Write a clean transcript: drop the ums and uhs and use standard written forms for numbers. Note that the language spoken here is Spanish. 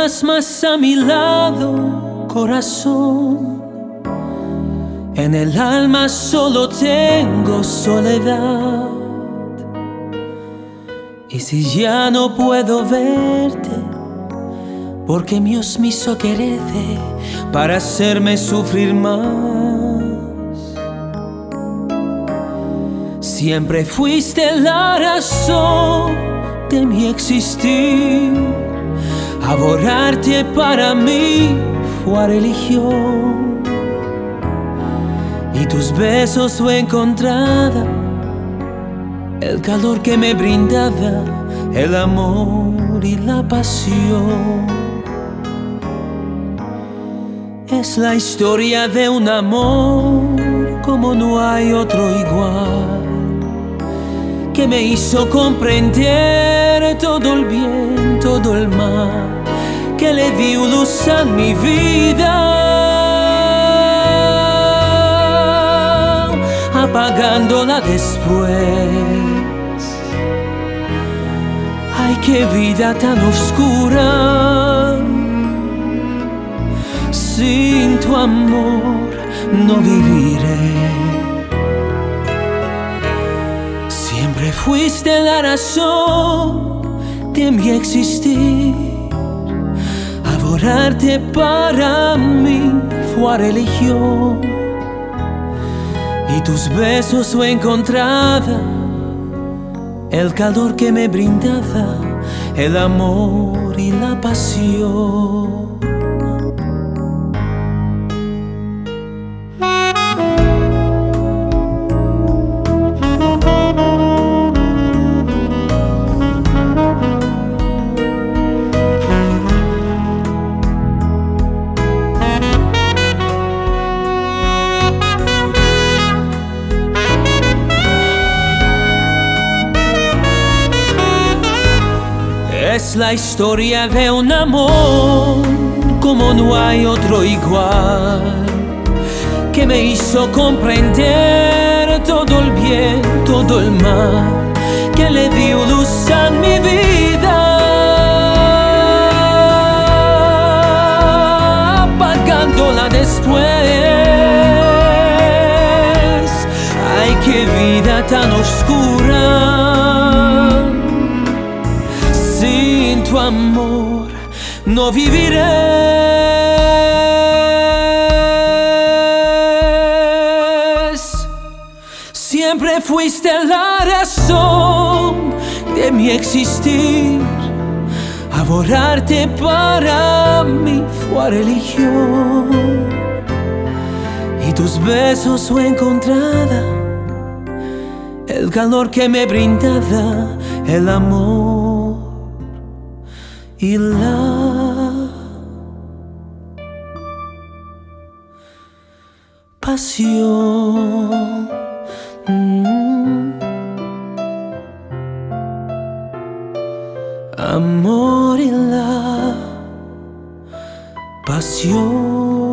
estás más a mi lado, corazón. En el alma solo tengo soledad. Y si ya no puedo verte, porque Dios me hizo quererte para hacerme sufrir más. Siempre fuiste la razón de mi existir. Adorarte para mí fue religión. Y tus besos fue encontrada el calor que me brindaba el amor y la pasión. Es la historia de un amor como no hay otro igual, que me hizo comprender todo el bien, todo el mal, que le dio luz a mi vida, apagándola después. Ay, qué vida tan oscura. Sin tu amor no viviré. Siempre fuiste la razón de mi existir. Adorarte para mí fue religión. Y tus besos fue encontrada el calor que me brindaba el amor y la pasión. Es la historia de un amor como no hay otro igual, que me hizo comprender todo el bien, todo el mal, que le dio luz a mi vida, apagándola después. Ay, qué vida tan oscura. Sin tu amor no viviré. Siempre fuiste la razón de mi existir. Adorarte para mí fue religión. Y tus besos fue encontrada el calor que me brindaba el amor y la pasión. Amor y la pasión.